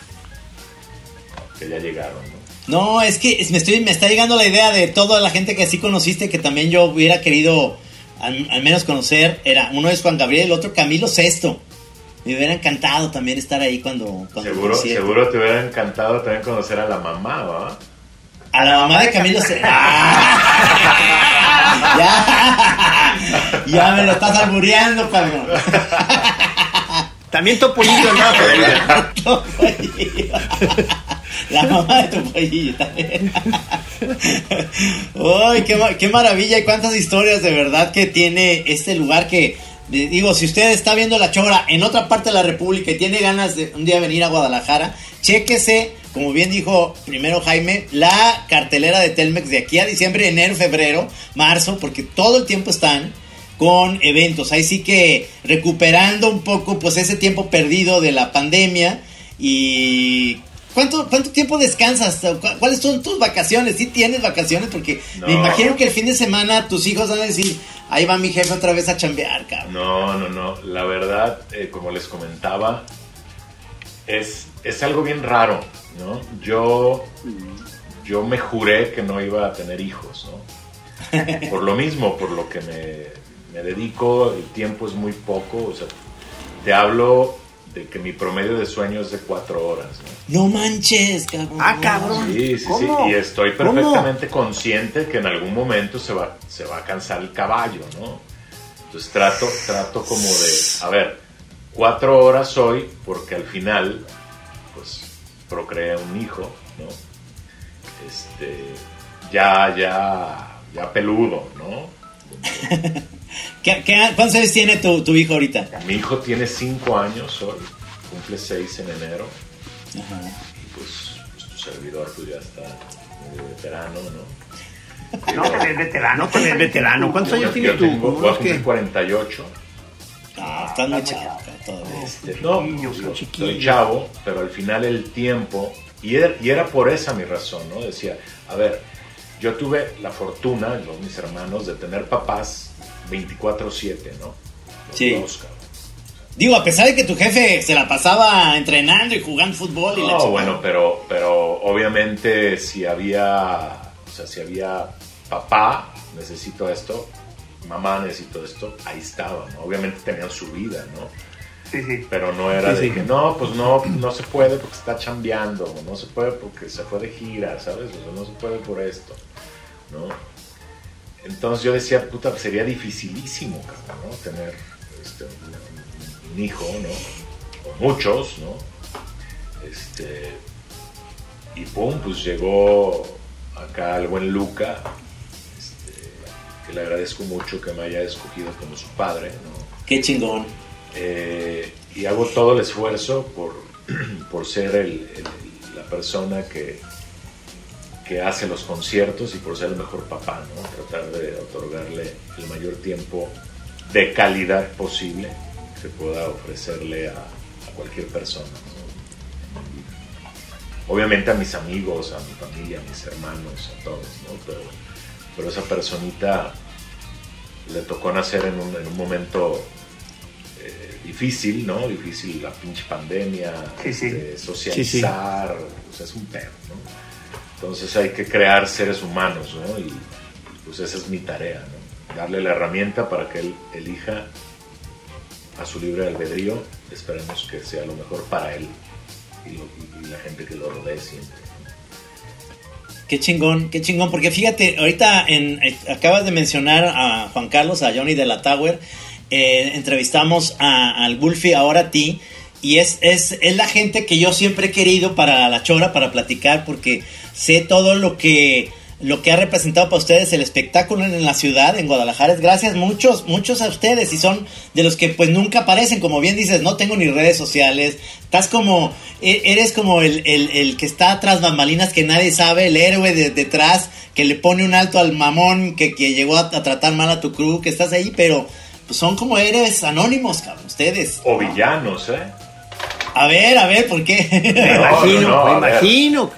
ya llegaron, ¿no? No, es que me está llegando la idea de toda la gente que así conociste, que también yo hubiera querido al menos conocer. Uno es Juan Gabriel, el otro Camilo Sesto. Me hubiera encantado también estar ahí cuando seguro te hubiera encantado también conocer a la mamá, ¿va? A la mamá de Camilo Sesto. Ya me lo estás albureando, cabrón. También Topollillo andaba por ella. La mamá de Topollillo también. ¡Ay, qué maravilla! Y cuántas historias de verdad que tiene este lugar, que digo, si usted está viendo La Chora en otra parte de la República y tiene ganas de un día venir a Guadalajara, chéquese, como bien dijo primero Jaime, la cartelera de Telmex de aquí a diciembre, enero, febrero, marzo, porque todo el tiempo están. con eventos. Ahí sí que recuperando un poco pues ese tiempo perdido de la pandemia. Y ¿cuánto tiempo descansas? ¿Cuáles son tus vacaciones? ¿Sí tienes vacaciones? Porque me imagino que el fin de semana tus hijos van a decir, ahí va mi jefe otra vez a chambear, cabrón. No. La verdad, como les comentaba, es algo bien raro, ¿no? Yo me juré que no iba a tener hijos, ¿no? Por lo mismo, por lo que me dedico, el tiempo es muy poco. O sea, te hablo de que mi promedio de sueño es de 4 horas, ¿no? No manches, cabrón. Ah, cabrón. Sí. Y estoy perfectamente consciente que en algún momento se va a cansar el caballo, ¿no? Entonces trato como de, a ver, 4 horas hoy, porque al final, pues, procreé un hijo, ¿no? Ya peludo, ¿no? ¿Cuántos años tiene tu hijo ahorita? Mi hijo tiene 5 años hoy, cumple 6 en enero. Ajá. Y pues tu servidor pues ya está medio veterano, ¿no? No te ves veterano. ¿Cuántos años tiene yo tú? voy a cumplir 48. Estás muy chavo, todavía. Soy chavo, pero al final el tiempo, y era por esa mi razón, ¿no? Decía, a ver, yo tuve la fortuna, mis hermanos, de tener papás 24/7, ¿no? Sí. Digo, a pesar de que tu jefe se la pasaba entrenando y jugando fútbol y la chica. Bueno, pero obviamente si había papá, necesito esto, mamá, necesito esto, ahí estaba, ¿no? Obviamente tenían su vida, ¿no? Sí. Pero no era de que pues no se puede porque está chambeando, no se puede porque se fue de gira, ¿sabes? O sea, no se puede por esto, ¿no? Entonces yo decía, puta, sería dificilísimo, cabrón, ¿no? Tener un hijo, ¿no? O muchos, ¿no? Y pum, pues llegó acá el buen Luca, que le agradezco mucho que me haya escogido como su padre, ¿no? Qué chingón. Y hago todo el esfuerzo por ser la persona que hace los conciertos y por ser el mejor papá, ¿no? Tratar de otorgarle el mayor tiempo de calidad posible que pueda ofrecerle a cualquier persona, ¿no? Obviamente a mis amigos, a mi familia, a mis hermanos, a todos, ¿no? Pero esa personita le tocó nacer en un momento difícil, ¿no? Difícil la pinche pandemia, socializar, o sea, es un pedo, ¿no? Entonces hay que crear seres humanos, ¿no? Y pues esa es mi tarea, ¿no? Darle la herramienta para que él elija a su libre albedrío. Esperemos que sea lo mejor para él y la gente que lo rodee siempre. Qué chingón, porque fíjate, ahorita acabas de mencionar a Juan Carlos, a Johnny de la Tower, entrevistamos al Wolfie, ahora a ti, y es la gente que yo siempre he querido para La Chora, para platicar, porque sé todo lo que ha representado para ustedes el espectáculo en la ciudad, en Guadalajara. Es gracias muchos a ustedes, y son de los que pues nunca aparecen, como bien dices, no tengo ni redes sociales, eres como el que está tras bambalinas, que nadie sabe, el héroe detrás, que le pone un alto al mamón que llegó a tratar mal a tu crew, que estás ahí, pero pues son como héroes anónimos, cabrón, ustedes. O villanos, A ver, ¿por qué? Me imagino.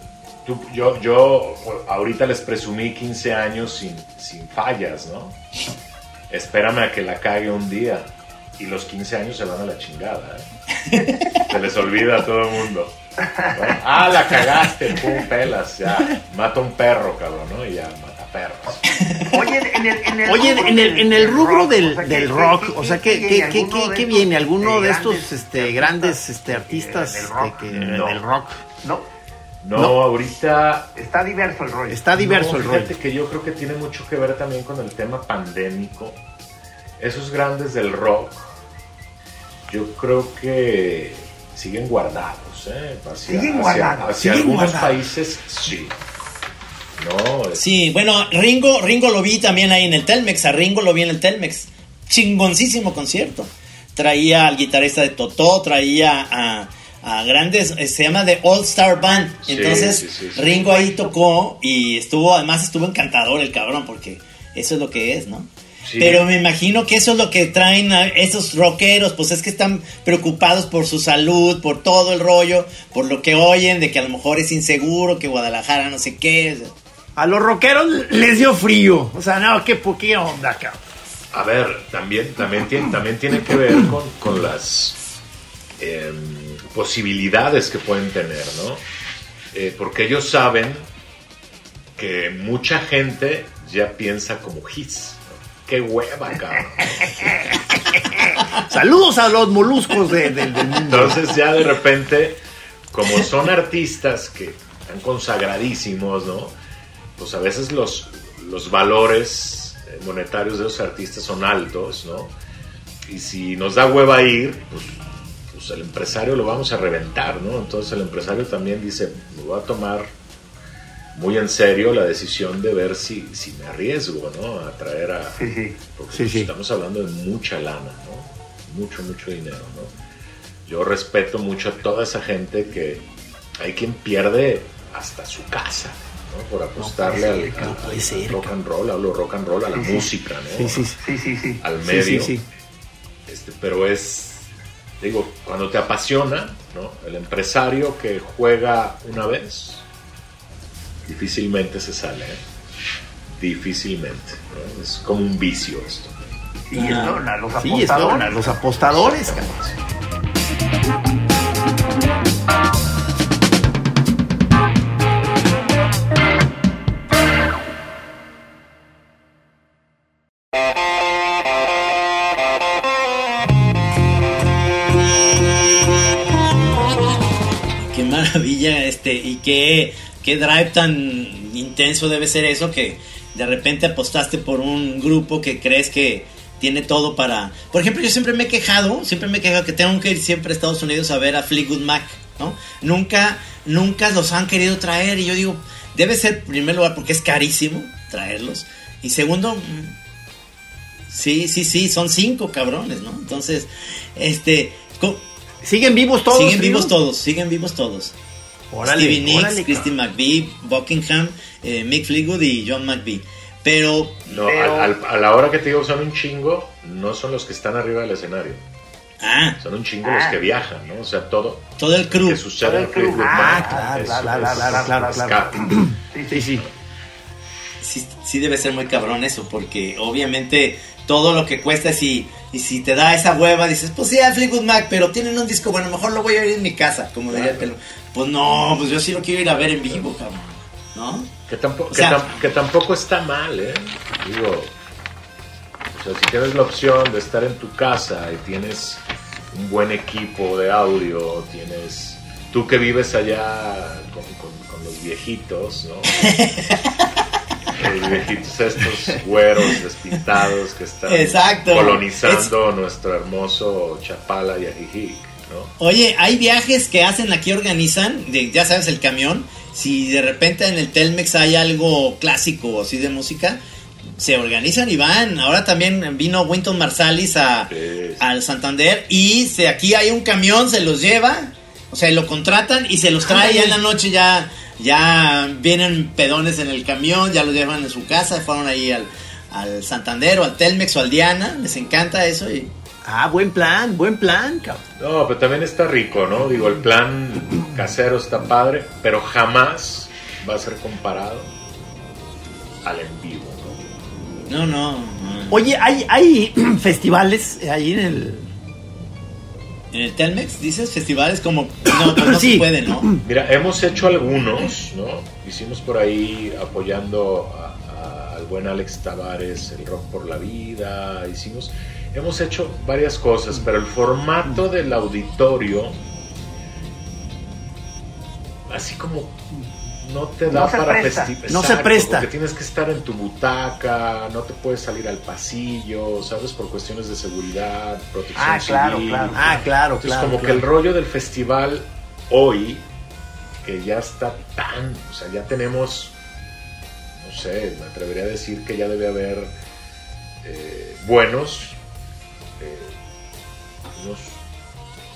Yo ahorita les presumí 15 años sin fallas, ¿no? Espérame a que la cague un día y los 15 años se van a la chingada, Se les olvida a todo el mundo. Ah, la cagaste, pum, pelas, ya. Mata un perro, cabrón, ¿no? Y ya mata perros. Oye, en el rubro del rock, o sea, ¿qué viene? ¿Alguno de estos grandes artistas del rock? No, ahorita está diverso el rollo. Fíjate que yo creo que tiene mucho que ver también con el tema pandémico. Esos grandes del rock, yo creo que siguen guardados, hacia algunos países, sí. Sí, bueno, Ringo lo vi también ahí en el Telmex. A Ringo lo vi en el Telmex. Chingoncísimo concierto. Traía al guitarrista de Totó, traía a grandes, se llama The All Star Band. Entonces sí. Ringo ahí tocó y además estuvo encantador el cabrón, porque eso es lo que es, ¿no? Sí. Pero me imagino que eso es lo que traen a esos rockeros, pues es que están preocupados por su salud, por todo el rollo, por lo que oyen, de que a lo mejor es inseguro, que Guadalajara no sé qué. A los rockeros les dio frío. O sea, no, ¿qué onda, cabrón? A ver, también tiene que ver con las posibilidades que pueden tener, ¿no? Porque ellos saben que mucha gente ya piensa como hits. ¡Qué hueva, cabrón! Saludos a los moluscos del mundo. Entonces ya de repente, como son artistas que están consagradísimos, ¿no? Pues a veces los valores monetarios de esos artistas son altos, ¿no? Y si nos da hueva ir, pues el empresario lo vamos a reventar, ¿no? Entonces el empresario también dice, me voy a tomar muy en serio la decisión de ver si me arriesgo, ¿no? A traer a... Sí. Porque estamos hablando de mucha lana, ¿no? Mucho dinero, ¿no? Yo respeto mucho a toda esa gente que hay quien pierde hasta su casa, ¿no? Por apostarle al rock and roll, hablo rock and roll, a la música, ¿no? Sí. Al medio. Sí. Pero digo, cuando te apasiona, ¿no? El empresario que juega una vez difícilmente se sale, ¿eh? Difícilmente, ¿no? Es como un vicio esto. Y es dona, los apostadores. Sí, es dona, los apostadores, cabrón. Qué maravilla, y qué drive tan intenso debe ser eso, que de repente apostaste por un grupo que crees que tiene todo para... Por ejemplo, yo siempre me he quejado que tengo que ir siempre a Estados Unidos a ver a Fleetwood Mac, ¿no? Nunca los han querido traer, y yo digo, debe ser, en primer lugar, porque es carísimo traerlos, y segundo, sí, son 5 cabrones, ¿no? Entonces, ¿Siguen vivos todos? Siguen vivos todos. Órale, Stevie Nicks, órale, Christine McVie, Buckingham, Mick Fleetwood y John McVie. Pero a la hora que te digo son un chingo, no son los que están arriba del escenario. Son un chingo los que viajan, ¿no? O sea, todo el crew. que sucede en Fleetwood Mac, claro. Sí debe ser muy cabrón eso, porque obviamente todo lo que cuesta, y si te da esa hueva, dices, pues sí, a Fleetwood Mac, pero tienen un disco, bueno, mejor lo voy a oír en mi casa, como diría el pelo. Pues no, pues yo sí lo quiero ir a ver en vivo, cabrón, ¿no? Que tampoco está mal, ¿eh? Digo, o sea, si tienes la opción de estar en tu casa y tienes un buen equipo de audio, tú que vives allá con los viejitos, ¿no? Los viejitos estos güeros despintados que están colonizando nuestro hermoso Chapala y Ajijic, ¿no? Oye, hay viajes que aquí organizan, ya sabes, el camión. Si de repente en el Telmex hay algo clásico así de música, se organizan y van. Ahora también vino Wynton Marsalis al Santander, y aquí hay un camión, se los lleva, o sea, lo contratan y se los trae ya en la noche, ya vienen pedones en el camión, ya los llevan en su casa, fueron ahí al Santander o al Telmex o al Diana, les encanta eso. Buen plan, cabrón. No, pero también está rico, ¿no? Digo, el plan casero está padre, pero jamás va a ser comparado al en vivo, ¿no? No. Oye, hay festivales ahí en el Telmex, dices, festivales como... No, pues no sí. Se puede, ¿no? Mira, hemos hecho algunos, ¿no? Hicimos por ahí apoyando al buen Alex Tavares, el Rock por la Vida, hemos hecho varias cosas, pero el formato del auditorio, así como no te da para festival. No se presta. Porque tienes que estar en tu butaca, no te puedes salir al pasillo, ¿sabes? Por cuestiones de seguridad, protección civil. Claro. Entonces, como que el rollo del festival hoy, que ya está o sea, ya tenemos, no sé, me atrevería a decir que ya debe haber unos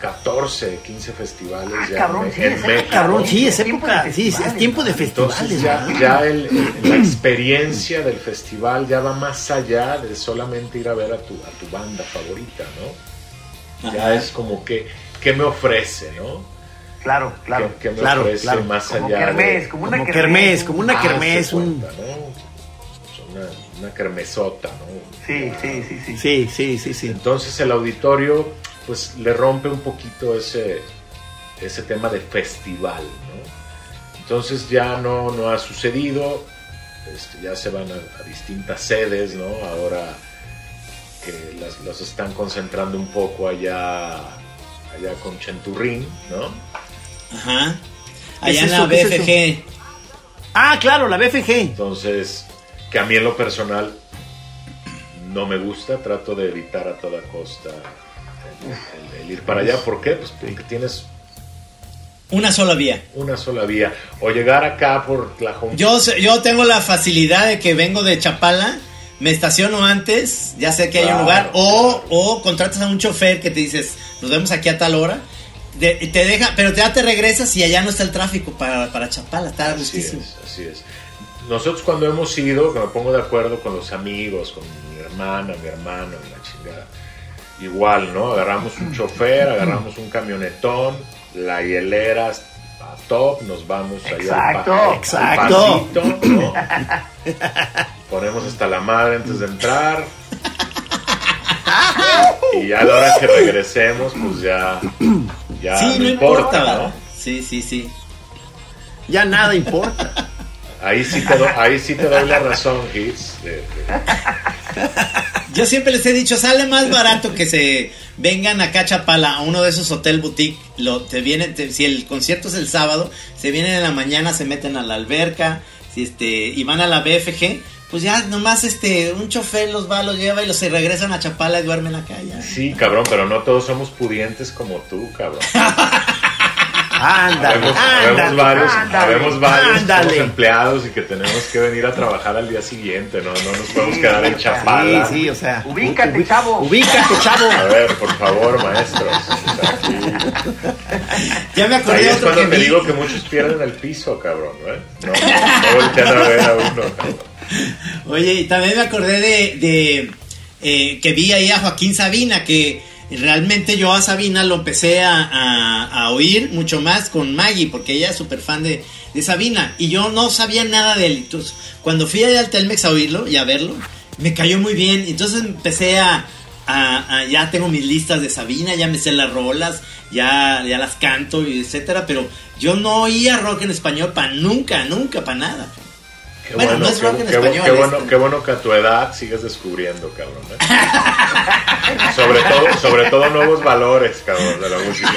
14, 15 festivales ya cabrón, en sí, es México. Cabrón, sí, es época, sí, es tiempo de festivales. Entonces ya la experiencia del festival ya va más allá de solamente ir a ver a tu banda favorita, ¿no? Ajá. Ya es como que, ¿qué me ofrece, no? Claro. ¿Qué me Claro, ofrece claro. más Como allá kermés, de... como una kermés, como una kermés, se cuenta, ¿no? Una kermesota, ¿no? Sí. Entonces el auditorio pues le rompe un poquito ese tema de festival, ¿no? Entonces ya no ha sucedido, ya se van a distintas sedes, ¿no? Ahora que las están concentrando un poco allá con Chenturrín, ¿no? Ajá. Allá en la BFG. Ah, claro, la BFG. Entonces, que a mí en lo personal no me gusta, trato de evitar a toda costa el ir para allá. ¿Por qué? Pues porque tienes Una sola vía. O llegar acá por Tlajomulco. Yo tengo la facilidad de que vengo de Chapala, me estaciono antes, ya sé que hay un lugar, o contratas a un chofer que te dices, nos vemos aquí a tal hora, te deja, pero ya te regresas y allá no está el tráfico para Chapala, está gustísimo. Así es. Nosotros cuando hemos ido, que me pongo de acuerdo con los amigos, con mi hermano y la chingada, igual, ¿no? Agarramos un chofer, agarramos un camionetón, la hielera a top, nos vamos ahí al pasito, ¿no? Ponemos hasta la madre antes de entrar y ya a la hora que regresemos pues ya sí, no importa, ¿no? Sí. Ya nada importa. Ahí sí te doy la razón, Hits. Yo siempre les he dicho, sale más barato que se vengan acá a Chapala, a uno de esos hotel boutique. Si el concierto es el sábado, se vienen en la mañana, se meten a la alberca, y van a la BFG, pues ya nomás un chofer los lleva y se regresan a Chapala y duermen acá ya. Sí, cabrón, pero no todos somos pudientes como tú, cabrón. Habemos varios somos empleados y que tenemos que venir a trabajar al día siguiente, no nos podemos quedar en Chapala. Sí, o sea, ubícate, chavo. A ver, por favor, maestros. Ya me acordé ahí de es otro cuando que te vi. digo que muchos pierden el piso, cabrón, ¿eh? No voltean a ver a uno, cabrón. Oye, y también me acordé de que vi ahí a Joaquín Sabina, que realmente yo a Sabina lo empecé a oír mucho más con Maggie, porque ella es súper fan de Sabina, y yo no sabía nada de él. Entonces, cuando fui allá al Telmex a oírlo y a verlo, me cayó muy bien. Entonces empecé ya tengo mis listas de Sabina, ya me sé las rolas, ya las canto, y etcétera, pero yo no oía rock en español nunca, para nada. Bueno, no es rock en español. Qué bueno que a tu edad sigues descubriendo, cabrón, ¿eh? sobre todo nuevos valores, cabrón, de la música.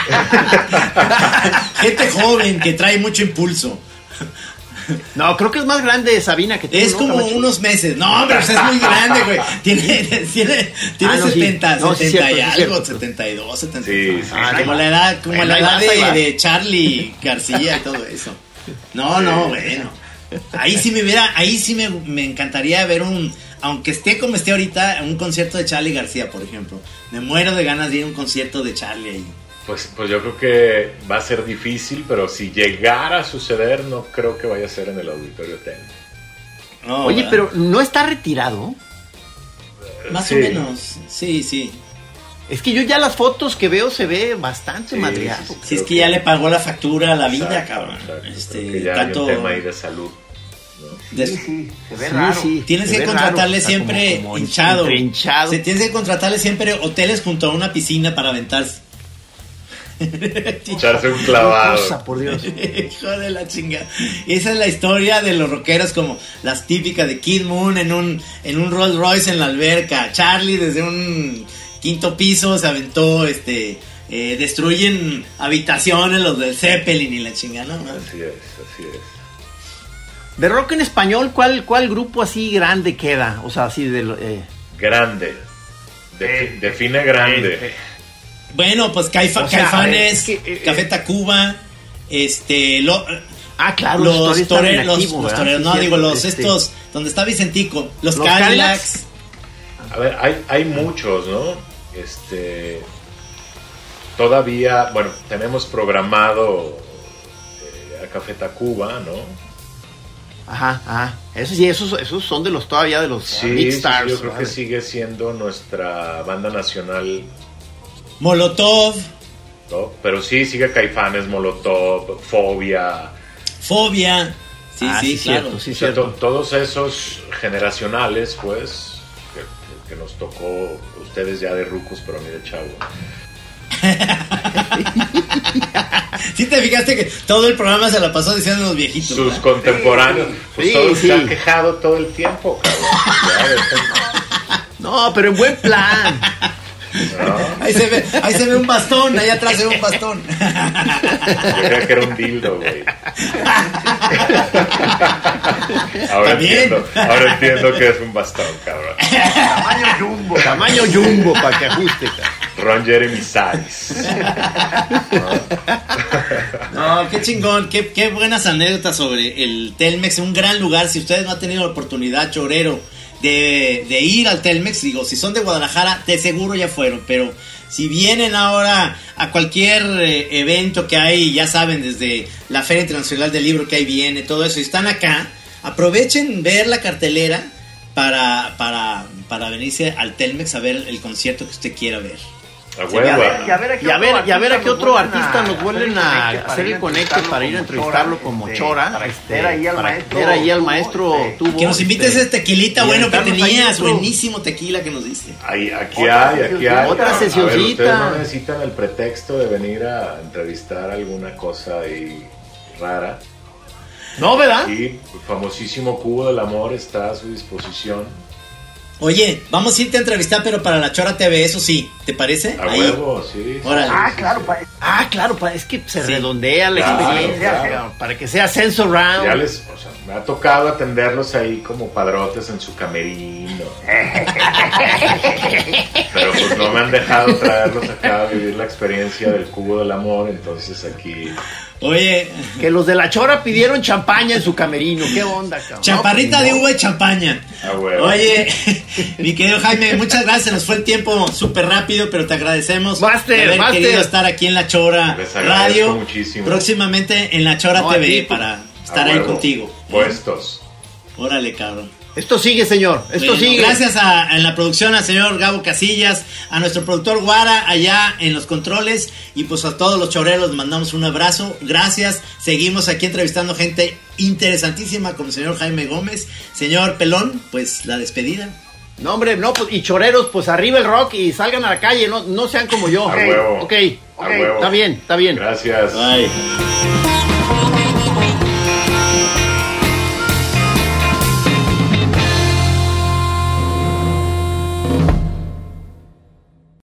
Gente joven que trae mucho impulso. No, creo que es más grande Sabina que tú. Es como unos meses. No, pero es muy grande, güey. Tiene 70 y algo, 72, 73. Sí. Como la edad de Charlie García y todo eso. No, bueno. Ahí sí me encantaría ver aunque esté como esté ahorita, un concierto de Charlie García, por ejemplo. Me muero de ganas de ir a un concierto de Charlie ahí. Pues yo creo que va a ser difícil, pero si llegara a suceder, no creo que vaya a ser en el Auditorio TEN. No, oye, ¿verdad? pero ¿no está retirado? Más o menos, sí. Es que yo ya las fotos que veo se ve bastante madreado. Sí, es que ya le pagó la factura a la vida, cabrón. Creo que ya hay un tema ahí de salud, ¿no? Sí, se ve raro. Sí, tienes que contratarle siempre como hinchado. hinchado. Tienes que contratarle siempre hoteles junto a una piscina para aventarse. Echarse un clavado. Cosa, por Dios. Hijo de la chingada. Esa es la historia de los rockeros, como las típicas de Kid Moon en un Rolls Royce en la alberca. Charlie desde un quinto piso se aventó, destruyen habitaciones los del Zeppelin y la chingada, ¿no? Así es. De rock en español, ¿cuál grupo así grande queda? O sea, así de... Grande. Define grande. Bueno, pues Caifanes, Café Tacuba, claro, los toreros, los toreros, no, digo, estos, donde está Vicentico, los Cadillacs. A ver, hay muchos, ¿no? todavía, bueno, tenemos programado a Café Tacuba, ¿no? Ajá. Esos son de los todavía de los Big Stars. Sí, yo creo que sigue siendo nuestra banda nacional. Molotov. ¿No? Pero sí, sigue Caifanes, Molotov, Fobia. Sí, claro. Sí, cierto. Todos esos generacionales, pues, que nos tocó, ustedes ya de rucos, pero a mí de chavo. Sí, te fijaste que todo el programa se la pasó diciendo los viejitos. Sus ¿verdad? contemporáneos. Pues todos se han quejado todo el tiempo, cabrón. No, pero en buen plan. ¿No? Ahí se ve un bastón, ahí atrás se ve un bastón. Yo creía que era un dildo, güey. Ahora entiendo que es un bastón, cabrón. Tamaño jumbo para que ajuste, cabrón. Ron Jeremy Size. No, qué chingón, qué buenas anécdotas sobre el Telmex, un gran lugar. Si ustedes no han tenido la oportunidad, chorero, de ir al Telmex, digo, si son de Guadalajara, de seguro ya fueron, pero si vienen ahora a cualquier evento que hay, ya saben, desde la Feria Internacional del Libro que ahí viene, todo eso, y están acá, aprovechen ver la cartelera para venirse al Telmex a ver el concierto que usted quiera ver. Y a ver a qué otro artista nos vuelven a hacer el conecte para ir a entrevistarlo como Chora, para ver ahí al maestro Tubo, que nos invites ese tequilita bueno que tenías, buenísimo tequila que nos diste. Aquí hay otra sesioncita. Ustedes no necesitan el pretexto de venir a entrevistar alguna cosa ahí rara. No, ¿verdad? Aquí, el famosísimo Cubo del Amor está a su disposición. Oye, vamos a irte a entrevistar, pero para la Chora TV, eso sí, ¿te parece? A huevo, sí. Órale. Claro, Es que se redondea la experiencia, claro. Para que sea sense round. Ya me ha tocado atenderlos ahí como padrotes en su camerino. Pero pues no me han dejado traerlos acá a vivir la experiencia del Cubo del Amor, entonces aquí... Oye, que los de la Chora pidieron champaña en su camerino. ¿Qué onda, cabrón? Chaparrita de uva y champaña. Bueno. Oye, mi querido Jaime, muchas gracias. Nos fue el tiempo súper rápido, pero te agradecemos por haber querido estar aquí en La Chora Radio. Muchísimo. Próximamente en La Chora TV para estar ahí contigo. Puestos. Órale, cabrón. Esto sigue, señor. Sigue. Gracias en la producción al señor Gabo Casillas, a nuestro productor Guara allá en los controles, y pues a todos los choreros les mandamos un abrazo. Gracias. Seguimos aquí entrevistando gente interesantísima como el señor Jaime Gómez. Señor Pelón, pues la despedida. No, hombre, no, pues, y choreros, pues arriba el rock y salgan a la calle, no sean como yo. A huevo. Ok. Está bien. Gracias. Bye.